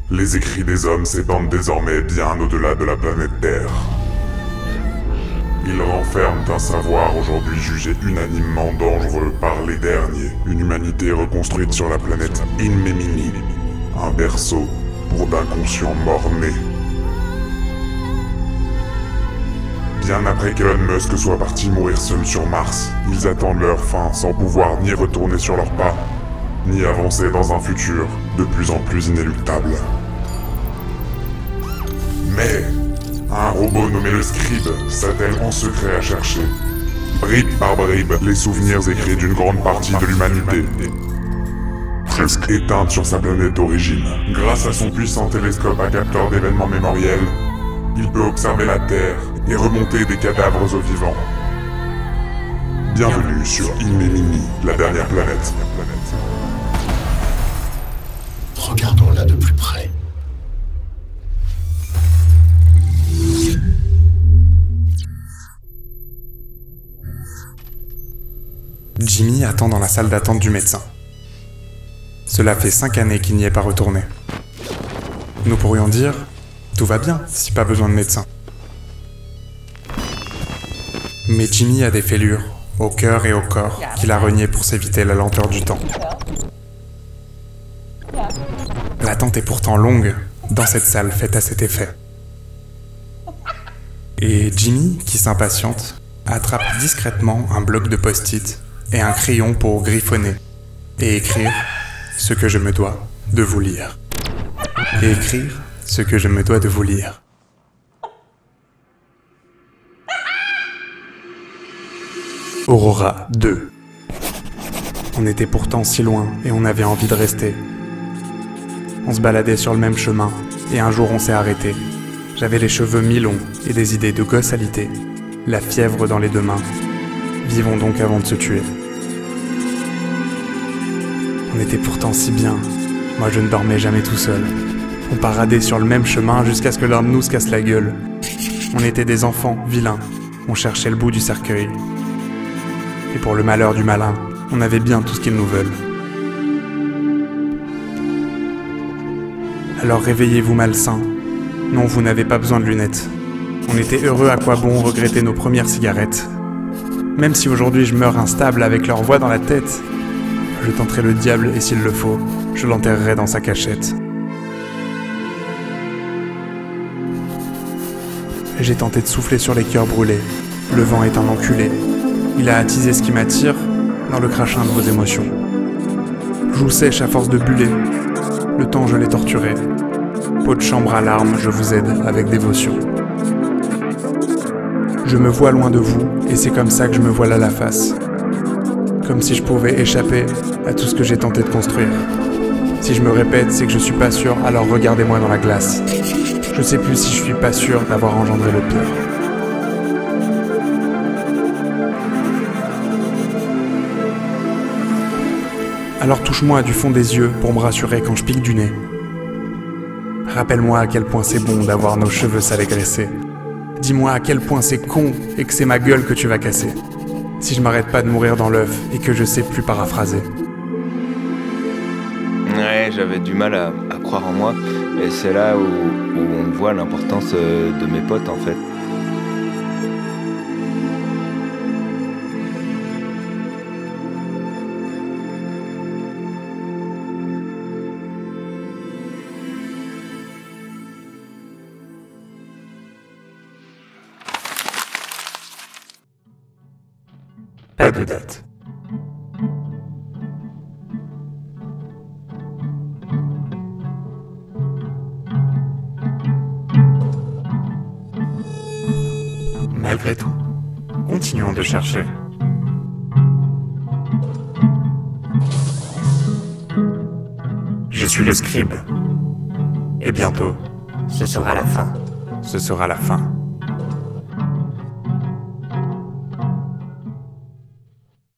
Les écrits des hommes s'étendent désormais bien au-delà de la planète Terre. Ils renferment un savoir aujourd'hui jugé unanimement dangereux par les derniers. Une humanité reconstruite sur la planète Inmemini. Un berceau pour d'inconscients morts-nés. Bien après qu'Elon Musk soit parti mourir seul sur Mars, ils attendent leur fin sans pouvoir ni retourner sur leurs pas, ni avancer dans un futur de plus en plus inéluctable. Mais un robot nommé le Scribe s'attelle en secret à chercher, bribe par bribe, les souvenirs écrits d'une grande partie de l'humanité, presque éteinte sur sa planète d'origine. Grâce à son puissant télescope à capteur d'événements mémoriels, il peut observer la Terre et remonter des cadavres aux vivants. Bienvenue sur Inmemini, la dernière planète. Regardons-la de plus près. Jimmy attend dans la salle d'attente du médecin. Cela fait 5 années qu'il n'y est pas retourné. Nous pourrions dire, tout va bien si pas besoin de médecin. Mais Jimmy a des fêlures, au cœur et au corps, qu'il a reniées pour s'éviter la lenteur du temps. L'attente est pourtant longue, dans cette salle faite à cet effet. Et Jimmy, qui s'impatiente, attrape discrètement un bloc de post-it et un crayon pour griffonner et écrire ce que je me dois de vous lire. Et écrire ce que je me dois de vous lire. Aurora 2. On était pourtant si loin et on avait envie de rester. On se baladait sur le même chemin et un jour on s'est arrêté. J'avais les cheveux mi-longs et des idées de gosse alité, la fièvre dans les 2 mains. Vivons donc avant de se tuer. On était pourtant si bien. Moi je ne dormais jamais tout seul. On paradait sur le même chemin jusqu'à ce que l'un de nous se casse la gueule. On était des enfants vilains. On cherchait le bout du cercueil. Et pour le malheur du malin, on avait bien tout ce qu'ils nous veulent. Alors réveillez-vous malsains. Non, vous n'avez pas besoin de lunettes. On était heureux, à quoi bon regretter nos premières cigarettes. Même si aujourd'hui je meurs instable avec leur voix dans la tête, je tenterai le diable et s'il le faut, je l'enterrerai dans sa cachette. J'ai tenté de souffler sur les cœurs brûlés. Le vent est un enculé. Il a attisé ce qui m'attire dans le crachin de vos émotions. Joue sèche à force de buller. Le temps je l'ai torturé. Peau de chambre à larmes, je vous aide avec dévotion. Je me vois loin de vous, et c'est comme ça que je me voile à la face. Comme si je pouvais échapper à tout ce que j'ai tenté de construire. Si je me répète, c'est que je suis pas sûr, alors regardez-moi dans la glace. Je sais plus si je suis pas sûr d'avoir engendré le pire. Alors touche-moi du fond des yeux pour me rassurer quand je pique du nez. Rappelle-moi à quel point c'est bon d'avoir nos cheveux sales et graissés. Dis-moi à quel point c'est con et que c'est ma gueule que tu vas casser. Si je m'arrête pas de mourir dans l'œuf et que je sais plus paraphraser. Ouais, j'avais du mal à croire en moi. Et c'est là où on voit l'importance de mes potes en fait. Pas de date. Malgré tout, continuons de chercher. Je suis le Scribe. Et bientôt, Ce sera la fin. ce sera la fin.